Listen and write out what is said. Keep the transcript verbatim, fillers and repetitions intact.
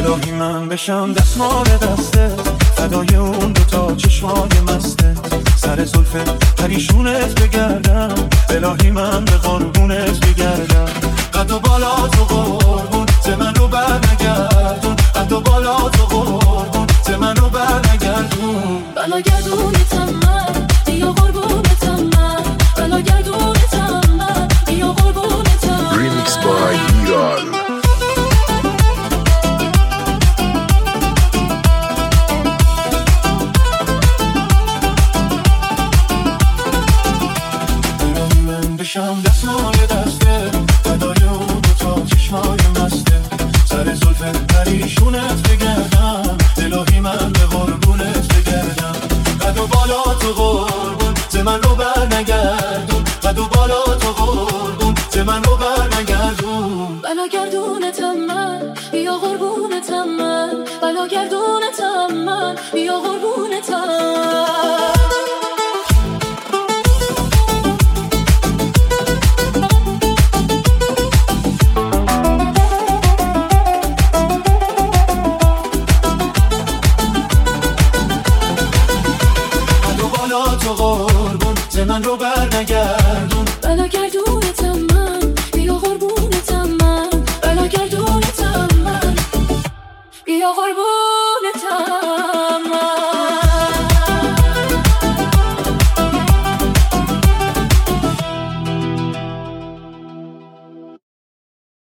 الهی من بشم دستمال دسته، فدای اون دوتا چشمای مسته، سر زلف پریشونت بگردم، الهی من به قربونت بگردم. قد و بالا تو قربون ز من رو بر نگردون، قد و بالا تو قربون ز من رو بر نگردون. بلا گردونتم من بیا قربونتم من، بلا گردونتم من بیا قربونتم. Remix by Iran. بشم دستمال دسته، فدای اون دوتا چشمای مسته، سر زلف پریشونت بگردم، الهی من به قربونت بگردم. قد و بالا تو قربون ز من رو بر نگردون، قد و بالا تو قربون ز من رو بر نگردون. بلا گردونتم من بیا قربونتم من، بلا گردونتم من بیا قربونتم. تو قربون ز من رو بر نگردون، بلا گردونتم من بیا قربونتم من، بلا گردونتم من بیا قربون.